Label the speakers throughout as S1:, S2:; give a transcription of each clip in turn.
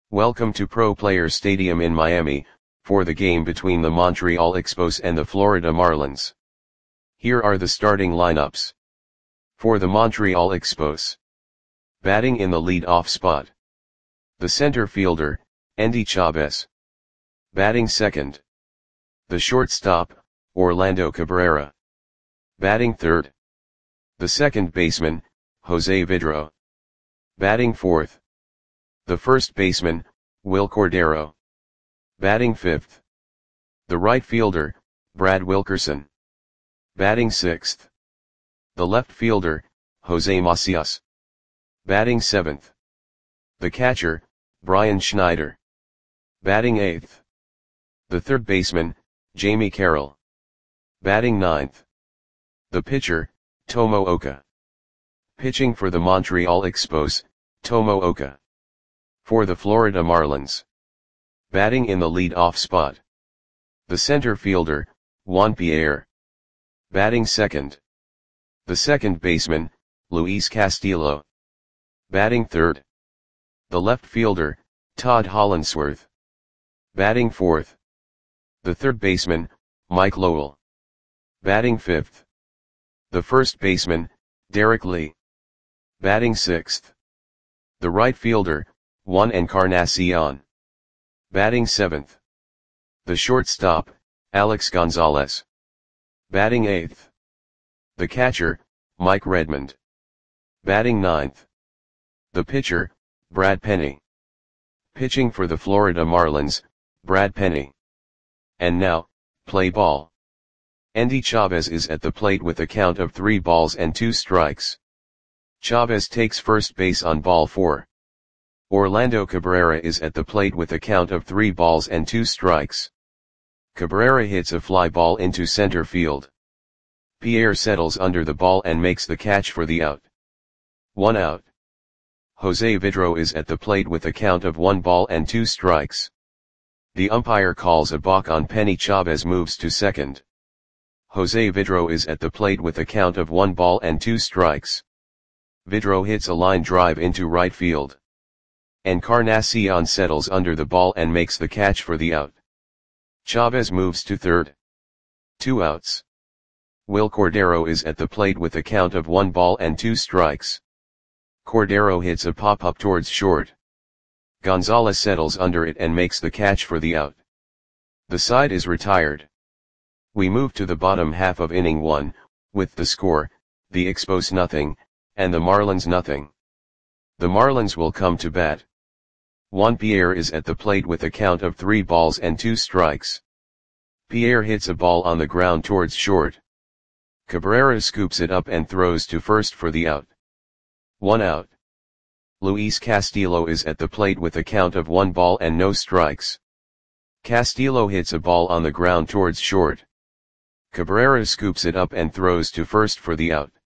S1: Welcome to Pro Player Stadium in Miami, for the game between the Montreal Expos and the Florida Marlins. Here are the starting lineups. For the Montreal Expos. Batting in the lead-off spot. The center fielder, Endy Chavez. Batting second. The shortstop, Orlando Cabrera. Batting third. The second baseman, Jose Vidro. Batting fourth. The first baseman, Wil Cordero. Batting fifth. The right fielder, Brad Wilkerson. Batting sixth. The left fielder, Jose Macias. Batting seventh. The catcher, Brian Schneider. Batting eighth. The third baseman, Jamie Carroll. Batting ninth. The pitcher, Tomo Oka. Pitching for the Montreal Expos, Tomo Oka. For the Florida Marlins. Batting in the lead-off spot. The center fielder, Juan Pierre. Batting second. The second baseman, Luis Castillo. Batting third. The left fielder, Todd Hollandsworth. Batting fourth. The third baseman, Mike Lowell. Batting fifth. The first baseman, Derek Lee. Batting sixth. The right fielder, Juan Encarnacion. Batting seventh. The shortstop, Alex Gonzalez. Batting eighth. The catcher, Mike Redmond. Batting ninth. The pitcher, Brad Penny. Pitching for the Florida Marlins, Brad Penny. And now, play ball. Endy Chavez is at the plate with a count of 3 balls and 2 strikes. Chavez takes first base on ball 4. Orlando Cabrera is at the plate with a count of 3 balls and 2 strikes. Cabrera hits a fly ball into center field. Pierre settles under the ball and makes the catch for the out. 1 out. Jose Vidro is at the plate with a count of 1 ball and 2 strikes. The umpire calls a balk on Penny. Chavez moves to second. Jose Vidro is at the plate with a count of 1 ball and 2 strikes. Vidro hits a line drive into right field. Encarnacion settles under the ball and makes the catch for the out. Chavez moves to third. 2 outs. Wil Cordero is at the plate with a count of 1 ball and 2 strikes. Cordero hits a pop-up towards short. Gonzalez settles under it and makes the catch for the out. The side is retired. We move to the bottom half of inning 1, with the score, the Expos nothing, and the Marlins nothing. The Marlins will come to bat. Juan Pierre is at the plate with a count of 3 balls and 2 strikes. Pierre hits a ball on the ground towards short. Cabrera scoops it up and throws to first for the out. 1 out. Luis Castillo is at the plate with a count of 1 ball and no strikes. Castillo hits a ball on the ground towards short. Cabrera scoops it up and throws to first for the out.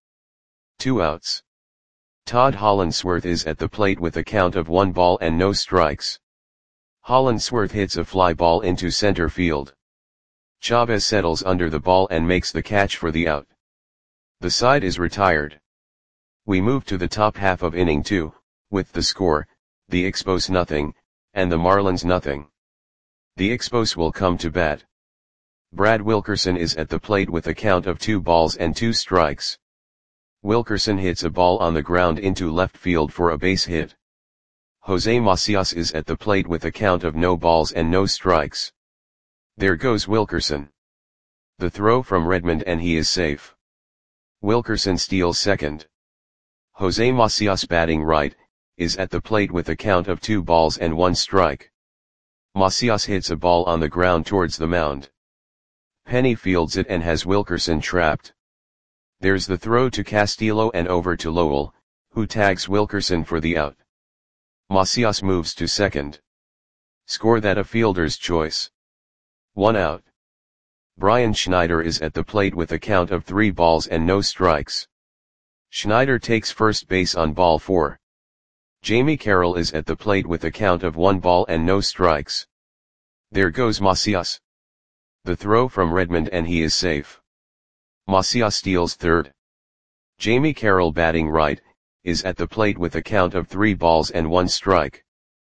S1: 2 outs. Todd Hollandsworth is at the plate with a count of 1 ball and no strikes. Hollandsworth hits a fly ball into center field. Chavez settles under the ball and makes the catch for the out. The side is retired. We move to the top half of inning 2, with the score, the Expos nothing, and the Marlins nothing. The Expos will come to bat. Brad Wilkerson is at the plate with a count of 2 balls and 2 strikes. Wilkerson hits a ball on the ground into left field for a base hit. Jose Macias is at the plate with a count of no balls and no strikes. There goes Wilkerson. The throw from Redmond and he is safe. Wilkerson steals second. Jose Macias, batting right, is at the plate with a count of 2 balls and 1 strike. Macias hits a ball on the ground towards the mound. Penny fields it and has Wilkerson trapped. There's the throw to Castillo and over to Lowell, who tags Wilkerson for the out. Macias moves to second. Score that a fielder's choice. 1 out. Brian Schneider is at the plate with a count of 3 balls and no strikes. Schneider takes first base on ball 4. Jamie Carroll is at the plate with a count of 1 ball and no strikes. There goes Macias. The throw from Redmond and he is safe. Macias steals third. Jamie Carroll, batting right, is at the plate with a count of 3 balls and 1 strike.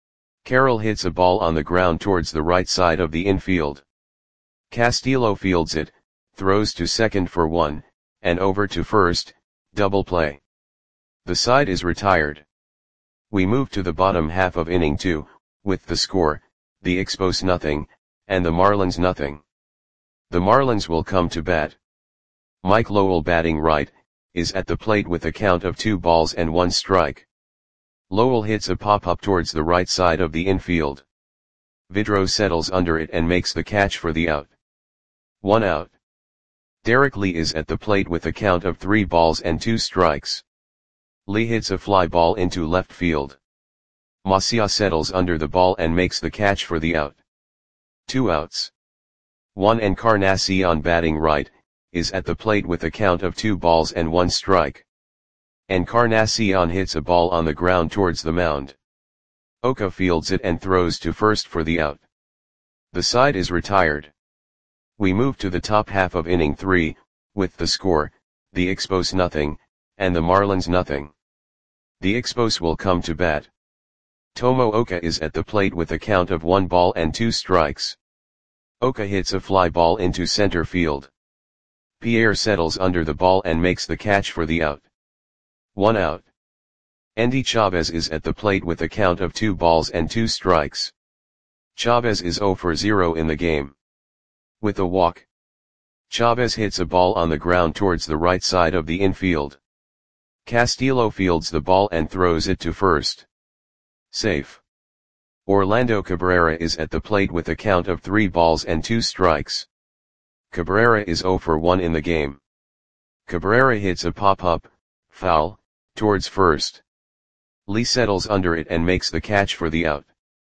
S1: Carroll hits a ball on the ground towards the right side of the infield. Castillo fields it, throws to second for 1, and over to first, double play. The side is retired. We move to the bottom half of inning 2, with the score, the Expos nothing, and the Marlins nothing. The Marlins will come to bat. Mike Lowell batting right, is at the plate with a count of 2 balls and 1 strike. Lowell hits a pop-up towards the right side of the infield. Vidro settles under it and makes the catch for the out. 1 out. Derek Lee is at the plate with a count of 3 balls and 2 strikes. Lee hits a fly ball into left field. Macias settles under the ball and makes the catch for the out. 2 outs. 1 Encarnacion batting right, is at the plate with a count of 2 balls and 1 strike. Encarnacion hits a ball on the ground towards the mound. Oka fields it and throws to first for the out. The side is retired. We move to the top half of inning 3, with the score, the Expos nothing, and the Marlins nothing. The Expos will come to bat. Tomo Oka is at the plate with a count of 1 ball and 2 strikes. Oka hits a fly ball into center field. Pierre settles under the ball and makes the catch for the out. 1 out. Andy Chavez is at the plate with a count of 2 balls and 2 strikes. Chavez is 0 for 0 in the game. With a walk, Chavez hits a ball on the ground towards the right side of the infield. Castillo fields the ball and throws it to first. Safe. Orlando Cabrera is at the plate with a count of 3 balls and 2 strikes. Cabrera is 0 for 1 in the game. Cabrera hits a pop-up, foul, towards first. Lee settles under it and makes the catch for the out.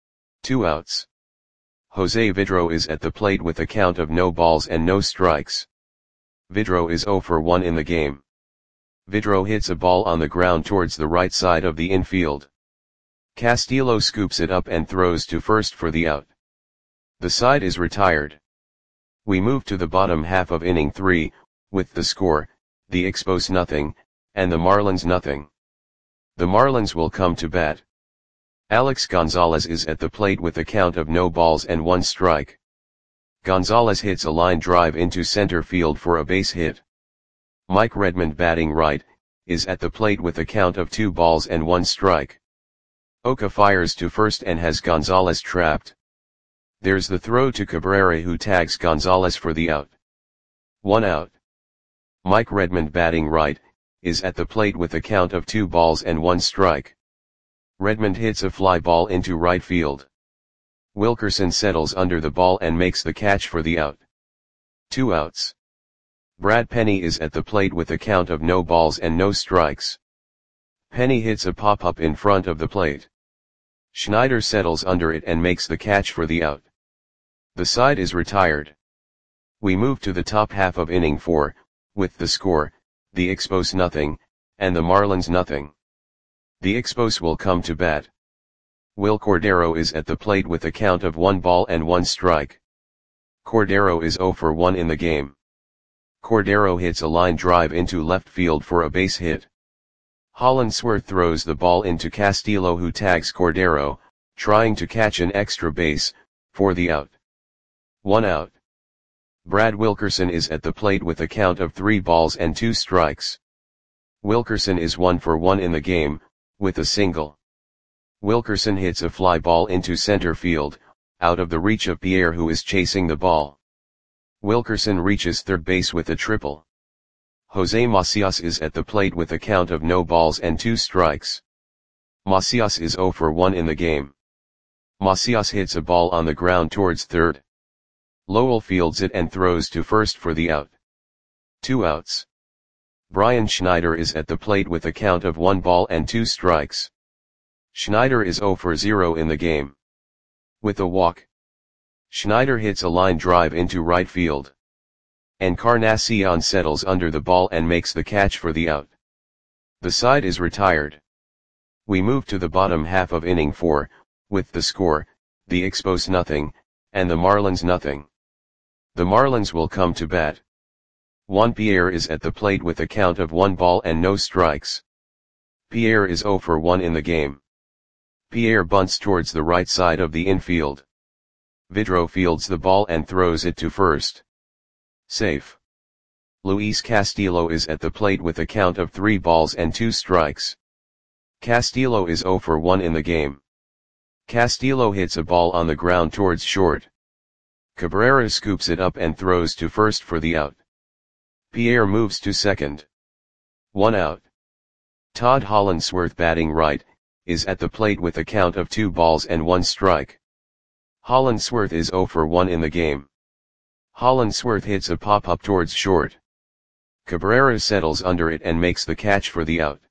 S1: 2 outs. Jose Vidro is at the plate with a count of no balls and no strikes. Vidro is 0 for 1 in the game. Vidro hits a ball on the ground towards the right side of the infield. Castillo scoops it up and throws to first for the out. The side is retired. We move to the bottom half of inning 3, with the score, the Expos nothing, and the Marlins nothing. The Marlins will come to bat. Alex Gonzalez is at the plate with a count of no balls and 1 strike. Gonzalez hits a line drive into center field for a base hit. Mike Redmond batting right, is at the plate with a count of 2 balls and 1 strike. Oka fires to first and has Gonzalez trapped. There's the throw to Cabrera who tags Gonzalez for the out. 1 out. Mike Redmond batting right, is at the plate with a count of 2 balls and 1 strike. Redmond hits a fly ball into right field. Wilkerson settles under the ball and makes the catch for the out. 2 outs. Brad Penny is at the plate with a count of no balls and no strikes. Penny hits a pop-up in front of the plate. Schneider settles under it and makes the catch for the out. The side is retired. We move to the top half of inning 4, with the score, the Expos nothing, and the Marlins nothing. The Expos will come to bat. Will Cordero is at the plate with a count of 1 ball and 1 strike. Cordero is 0 for 1 in the game. Cordero hits a line drive into left field for a base hit. Hollandsworth throws the ball into Castillo who tags Cordero, trying to catch an extra base, for the out. 1 out. Brad Wilkerson is at the plate with a count of 3 balls and 2 strikes. Wilkerson is 1 for 1 in the game, with a single. Wilkerson hits a fly ball into center field, out of the reach of Pierre who is chasing the ball. Wilkerson reaches third base with a triple. Jose Macias is at the plate with a count of no balls and 2 strikes. Macias is 0 for 1 in the game. Macias hits a ball on the ground towards third. Lowell fields it and throws to first for the out. 2 outs. Brian Schneider is at the plate with a count of 1 ball and 2 strikes. Schneider is 0 for 0 in the game. With a walk, Schneider hits a line drive into right field. Encarnacion settles under the ball and makes the catch for the out. The side is retired. We move to the bottom half of inning 4, with the score, the Expos nothing, and the Marlins nothing. The Marlins will come to bat. Juan Pierre is at the plate with a count of 1 ball and no strikes. Pierre is 0 for 1 in the game. Pierre bunts towards the right side of the infield. Vidro fields the ball and throws it to first. Safe. Luis Castillo is at the plate with a count of 3 balls and 2 strikes. Castillo is 0 for 1 in the game. Castillo hits a ball on the ground towards short. Cabrera scoops it up and throws to first for the out. Pierre moves to second. 1 out. Todd Hollandsworth, batting right, is at the plate with a count of 2 balls and 1 strike. Hollandsworth is 0 for 1 in the game. Hollandsworth hits a pop-up towards short. Cabrera settles under it and makes the catch for the out.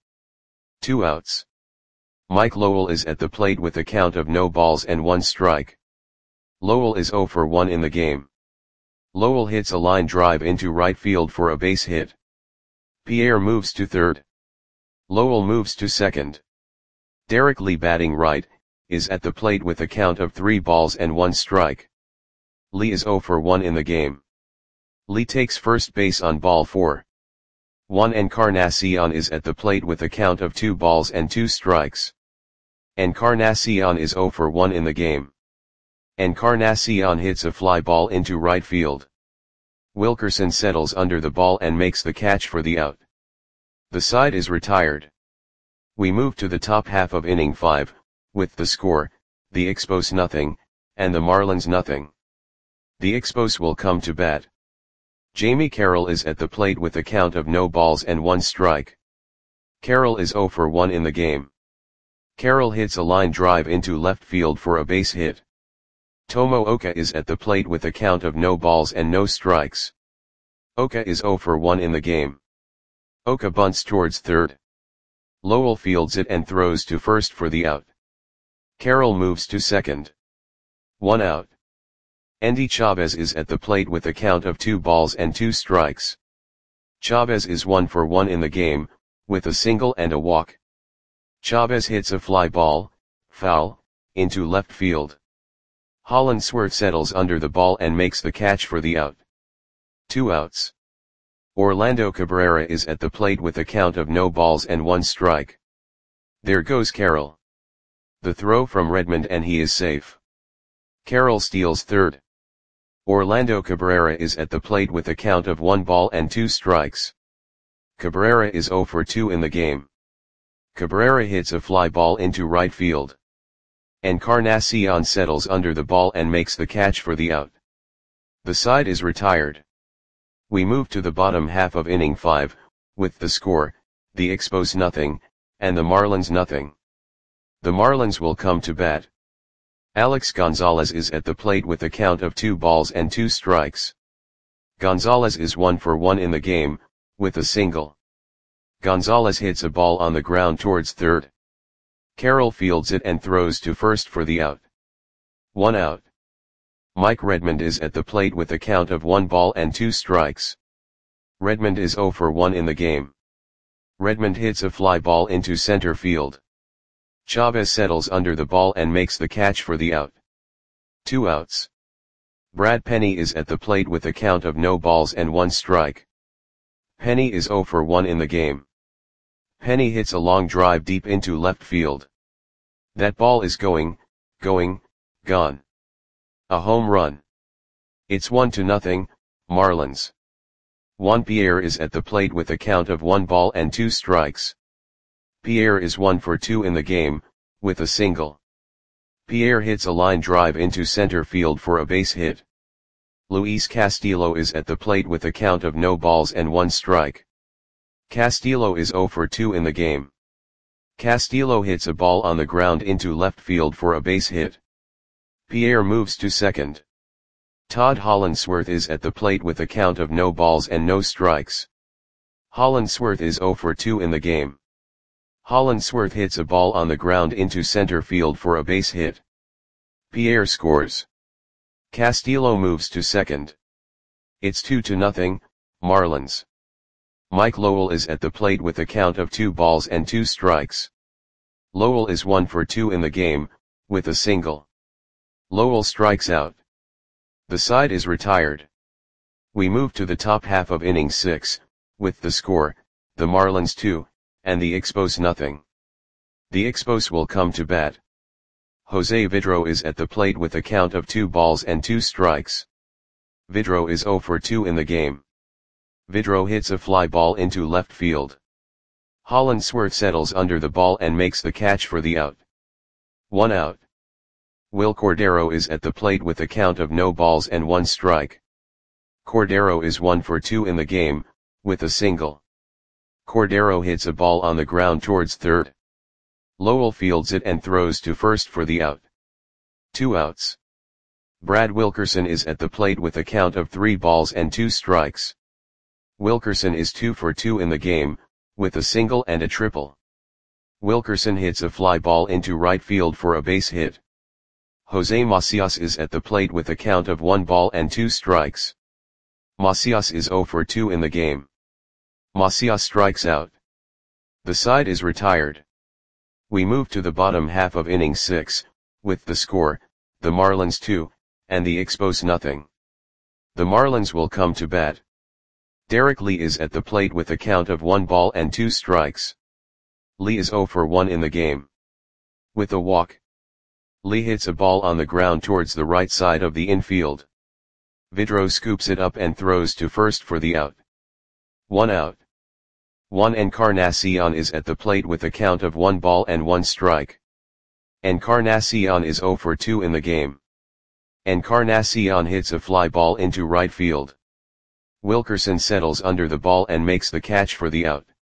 S1: 2 outs. Mike Lowell is at the plate with a count of no balls and 1 strike. Lowell is 0 for 1 in the game. Lowell hits a line drive into right field for a base hit. Pierre moves to third. Lowell moves to second. Derek Lee, batting right, is at the plate with a count of 3 balls and 1 strike. Lee is 0 for 1 in the game. Lee takes first base on ball 4. 1. Encarnacion is at the plate with a count of 2 balls and 2 strikes. Encarnacion is 0 for 1 in the game. Encarnacion hits a fly ball into right field. Wilkerson settles under the ball and makes the catch for the out. The side is retired. We move to the top half of inning 5, with the score, the Expos nothing, and the Marlins nothing. The Expos will come to bat. Jamie Carroll is at the plate with a count of no balls and 1 strike. Carroll is 0 for 1 in the game. Carroll hits a line drive into left field for a base hit. Tomo Oka is at the plate with a count of no balls and no strikes. Oka is 0 for 1 in the game. Oka bunts towards third. Lowell fields it and throws to first for the out. Carroll moves to second. 1 out. Endy Chavez is at the plate with a count of 2 balls and 2 strikes. Chavez is 1 for 1 in the game, with a single and a walk. Chavez hits a fly ball, foul, into left field. Hollandsworth settles under the ball and makes the catch for the out. 2 outs. Orlando Cabrera is at the plate with a count of no balls and 1 strike. There goes Carroll. The throw from Redmond and he is safe. Carroll steals third. Orlando Cabrera is at the plate with a count of 1 ball and 2 strikes. Cabrera is 0 for 2 in the game. Cabrera hits a fly ball into right field. Encarnacion settles under the ball and makes the catch for the out. The side is retired. We move to the bottom half of inning 5, with the score, the Expos nothing, and the Marlins nothing. The Marlins will come to bat. Alex Gonzalez is at the plate with a count of 2 balls and 2 strikes. Gonzalez is 1 for 1 in the game, with a single. Gonzalez hits a ball on the ground towards third. Carroll fields it and throws to first for the out. 1 out. Mike Redmond is at the plate with a count of 1 ball and 2 strikes. Redmond is 0 for 1 in the game. Redmond hits a fly ball into center field. Chavez settles under the ball and makes the catch for the out. 2 outs. Brad Penny is at the plate with a count of no balls and 1 strike. Penny is 0 for 1 in the game. Penny hits a long drive deep into left field. That ball is going, gone. A home run. It's 1-0, Marlins. Juan Pierre is at the plate with a count of 1 ball and 2 strikes. Pierre is 1 for 2 in the game, with a single. Pierre hits a line drive into center field for a base hit. Luis Castillo is at the plate with a count of no balls and 1 strike. Castillo is 0 for 2 in the game. Castillo hits a ball on the ground into left field for a base hit. Pierre moves to second. Todd Hollandsworth is at the plate with a count of no balls and no strikes. Hollandsworth is 0 for 2 in the game. Hollandsworth hits a ball on the ground into center field for a base hit. Pierre scores. Castillo moves to second. It's 2-0, Marlins. Mike Lowell is at the plate with a count of 2 balls and 2 strikes. Lowell is 1 for 2 in the game, with a single. Lowell strikes out. The side is retired. We move to the top half of inning 6, with the score, the Marlins 2, and the Expos nothing. The Expos will come to bat. Jose Vidro is at the plate with a count of 2 balls and 2 strikes. Vidro is 0 for 2 in the game. Vidro hits a fly ball into left field. Hollandsworth settles under the ball and makes the catch for the out. 1 out. Will Cordero is at the plate with a count of no balls and 1 strike. Cordero is 1 for 2 in the game, with a single. Cordero hits a ball on the ground towards third. Lowell fields it and throws to first for the out. 2 outs. Brad Wilkerson is at the plate with a count of 3 balls and 2 strikes. Wilkerson is 2 for 2 in the game, with a single and a triple. Wilkerson hits a fly ball into right field for a base hit. Jose Macias is at the plate with a count of 1 ball and 2 strikes. Macias is 0 for 2 in the game. Macias strikes out. The side is retired. We move to the bottom half of inning 6, with the score, the Marlins 2, and the Expos nothing. The Marlins will come to bat. Derek Lee is at the plate with a count of 1 ball and 2 strikes. Lee is 0 for 1 in the game. With a walk, Lee hits a ball on the ground towards the right side of the infield. Vidro scoops it up and throws to first for the out. 1 out. Juan Encarnacion is at the plate with a count of 1 ball and 1 strike. Encarnacion is 0 for 2 in the game. Encarnacion hits a fly ball into right field. Wilkerson settles under the ball and makes the catch for the out.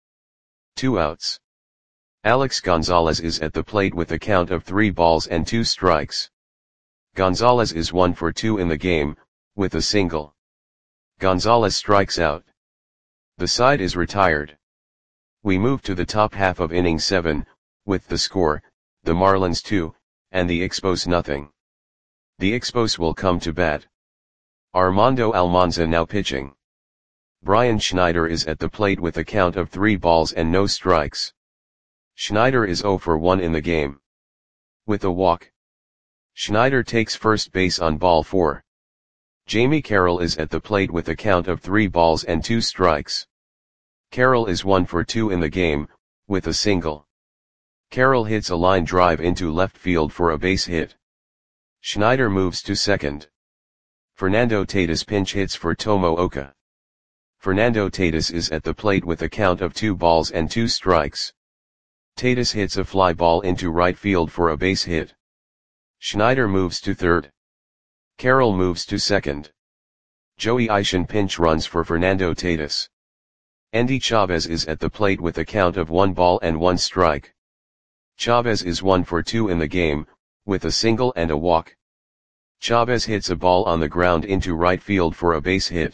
S1: 2 outs. Alex Gonzalez is at the plate with a count of 3 balls and 2 strikes. Gonzalez is 1 for 2 in the game, with a single. Gonzalez strikes out. The side is retired. We move to the top half of inning 7, with the score, the Marlins 2, and the Expos nothing. The Expos will come to bat. Armando Almanza now pitching. Brian Schneider is at the plate with a count of 3 balls and no strikes. Schneider is 0 for 1 in the game. With a walk, Schneider takes first base on ball 4. Jamie Carroll is at the plate with a count of 3 balls and 2 strikes. Carroll is 1 for 2 in the game, with a single. Carroll hits a line drive into left field for a base hit. Schneider moves to second. Fernando Tatis pinch hits for Tomo Oka. Fernando Tatis is at the plate with a count of 2 balls and 2 strikes. Tatis hits a fly ball into right field for a base hit. Schneider moves to third. Carroll moves to second. Joey Ishin pinch runs for Fernando Tatis. Endy Chavez is at the plate with a count of 1 ball and 1 strike. Chavez is 1 for 2 in the game, with a single and a walk. Chavez hits a ball on the ground into right field for a base hit.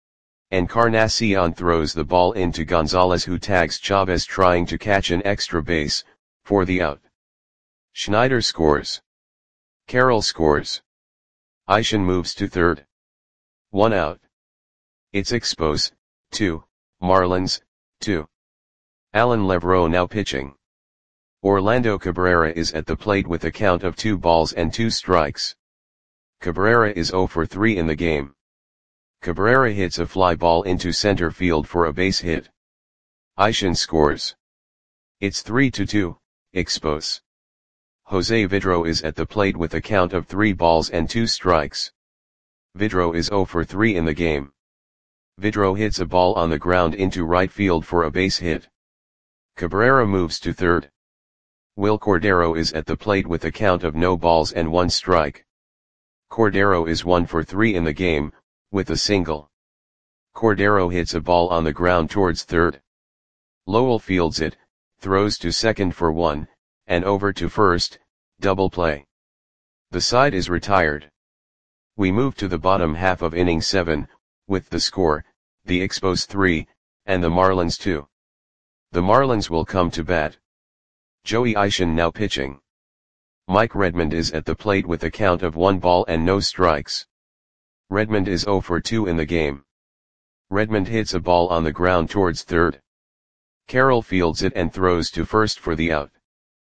S1: Encarnacion throws the ball into Gonzalez, who tags Chavez trying to catch an extra base, for the out. Schneider scores. Carroll scores. Ishin moves to third. 1 out. It's Expos, 2, Marlins, 2. Alan Levroe now pitching. Orlando Cabrera is at the plate with a count of 2 balls and 2 strikes. Cabrera is 0 for 3 in the game. Cabrera hits a fly ball into center field for a base hit. Ishin scores. It's 3-2, Expos. Jose Vidro is at the plate with a count of 3 balls and 2 strikes. Vidro is 0 for 3 in the game. Vidro hits a ball on the ground into right field for a base hit. Cabrera moves to third. Will Cordero is at the plate with a count of no balls and 1 strike. Cordero is 1 for 3 in the game, with a single. Cordero hits a ball on the ground towards third. Lowell fields it, throws to second for 1, and over to first, double play. The side is retired. We move to the bottom half of inning 7, with the score, the Expos 3, and the Marlins 2. The Marlins will come to bat. Joey Ishin now pitching. Mike Redmond is at the plate with a count of 1 ball and no strikes. Redmond is 0 for 2 in the game. Redmond hits a ball on the ground towards third. Carroll fields it and throws to first for the out.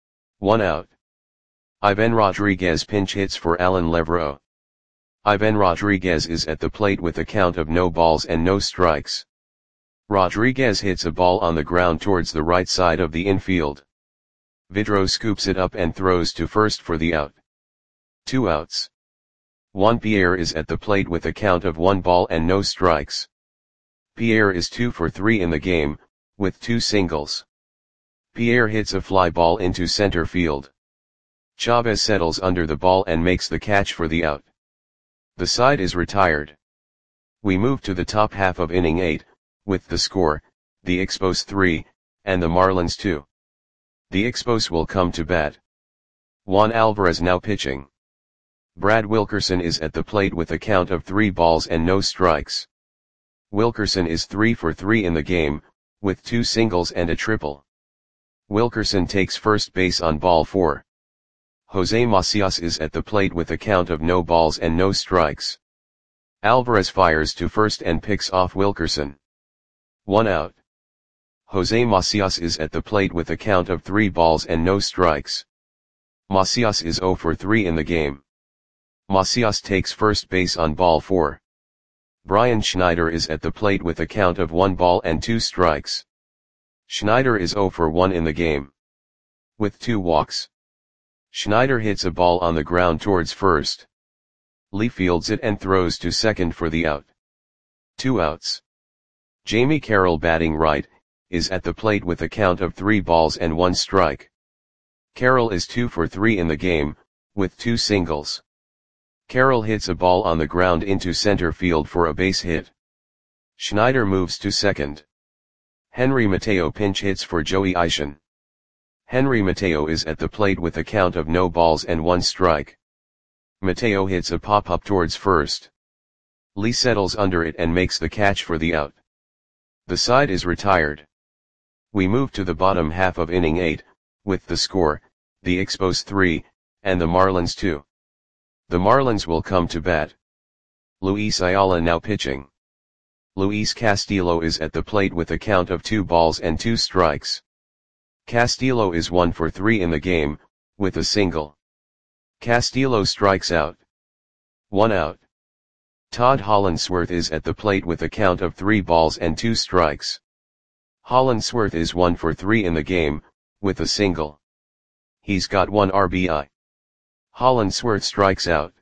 S1: 1 out. Ivan Rodriguez pinch hits for Alan Levroe. Ivan Rodriguez is at the plate with a count of no balls and no strikes. Rodriguez hits a ball on the ground towards the right side of the infield. Vidro scoops it up and throws to first for the out. 2 outs. Juan Pierre is at the plate with a count of 1 ball and no strikes. Pierre is 2 for 3 in the game, with 2 singles. Pierre hits a fly ball into center field. Chavez settles under the ball and makes the catch for the out. The side is retired. We move to the top half of inning 8, with the score, the Expos 3, and the Marlins 2. The Expos will come to bat. Juan Alvarez now pitching. Brad Wilkerson is at the plate with a count of 3 balls and no strikes. Wilkerson is 3 for 3 in the game, with 2 singles and a triple. Wilkerson takes first base on ball 4. Jose Macias is at the plate with a count of no balls and no strikes. Alvarez fires to first and picks off Wilkerson. 1 out. Jose Macias is at the plate with a count of 3 balls and no strikes. Macias is 0 for 3 in the game. Macias takes first base on ball 4. Brian Schneider is at the plate with a count of 1 ball and 2 strikes. Schneider is 0 for 1 in the game. With 2 walks. Schneider hits a ball on the ground towards first. Lee fields it and throws to second for the out. 2 outs. Jamie Carroll batting right, is at the plate with a count of 3 balls and 1 strike. Carroll is 2 for 3 in the game, with 2 singles. Carroll hits a ball on the ground into center field for a base hit. Schneider moves to second. Henry Mateo pinch hits for Joey Eishen. Henry Mateo is at the plate with a count of no balls and 1 strike. Mateo hits a pop-up towards first. Lee settles under it and makes the catch for the out. The side is retired. We move to the bottom half of inning 8, with the score, the Expos 3, and the Marlins 2. The Marlins will come to bat. Luis Ayala now pitching. Luis Castillo is at the plate with a count of 2 balls and 2 strikes. Castillo is 1 for 3 in the game, with a single. Castillo strikes out. 1 out. Todd Hollandsworth is at the plate with a count of 3 balls and 2 strikes. Hollandsworth is 1 for 3 in the game, with a single. He's got 1 RBI. Hollandsworth strikes out.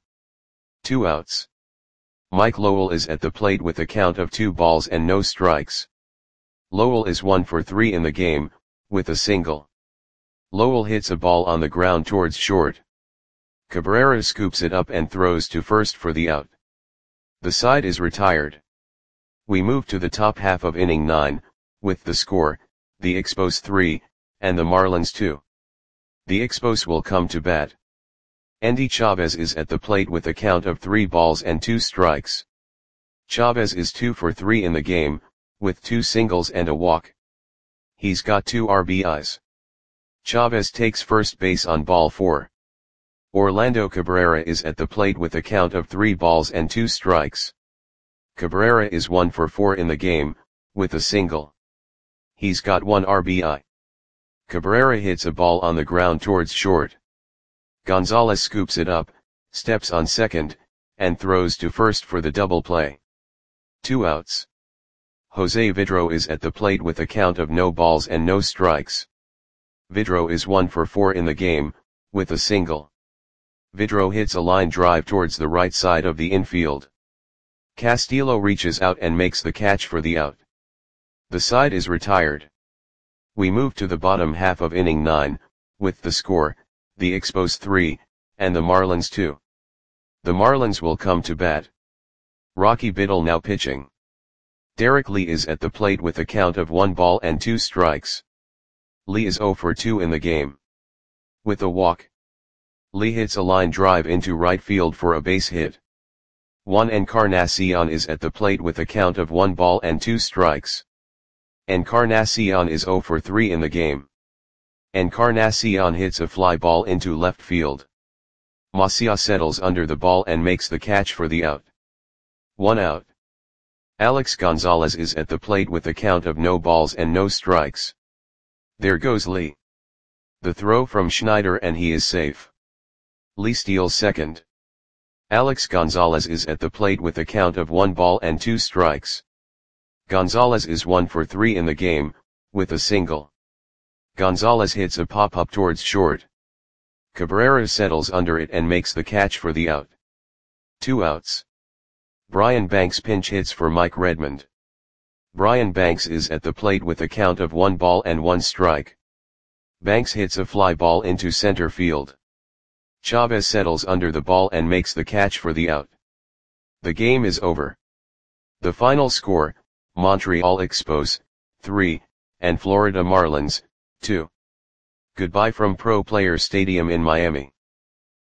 S1: 2 outs. Mike Lowell is at the plate with a count of 2 balls and no strikes. Lowell is 1 for 3 in the game, with a single. Lowell hits a ball on the ground towards short. Cabrera scoops it up and throws to first for the out. The side is retired. We move to the top half of inning 9, with the score, the Expos 3, and the Marlins 2. The Expos will come to bat. Andy Chavez is at the plate with a count of 3 balls and 2 strikes. Chavez is 2 for 3 in the game, with 2 singles and a walk. He's got 2 RBIs. Chavez takes first base on ball 4. Orlando Cabrera is at the plate with a count of 3 balls and 2 strikes. Cabrera is 1 for 4 in the game, with a single. He's got 1 RBI. Cabrera hits a ball on the ground towards short. Gonzalez scoops it up, steps on second, and throws to first for the double play. 2 outs. Jose Vidro is at the plate with a count of no balls and no strikes. Vidro is 1 for 4 in the game, with a single. Vidro hits a line drive towards the right side of the infield. Castillo reaches out and makes the catch for the out. The side is retired. We move to the bottom half of inning 9, with the score, the Expos 3, and the Marlins 2. The Marlins will come to bat. Rocky Biddle now pitching. Derek Lee is at the plate with a count of 1 ball and 2 strikes. Lee is 0 for 2 in the game. With a walk. Lee hits a line drive into right field for a base hit. Juan Encarnacion is at the plate with a count of 1 ball and 2 strikes. Encarnacion is 0 for 3 in the game. Encarnacion hits a fly ball into left field. Macias settles under the ball and makes the catch for the out. 1 out. Alex Gonzalez is at the plate with a count of no balls and no strikes. There goes Lee. The throw from Schneider and he is safe. Lee steals second. Alex Gonzalez is at the plate with a count of 1 ball and 2 strikes. Gonzalez is 1 for 3 in the game, with a single. Gonzalez hits a pop-up towards short. Cabrera settles under it and makes the catch for the out. 2 outs. Brian Banks pinch hits for Mike Redmond. Brian Banks is at the plate with a count of 1 ball and 1 strike. Banks hits a fly ball into center field. Chavez settles under the ball and makes the catch for the out. The game is over. The final score, Montreal Expos, 3, and Florida Marlins, 2. Goodbye from Pro Players Stadium in Miami.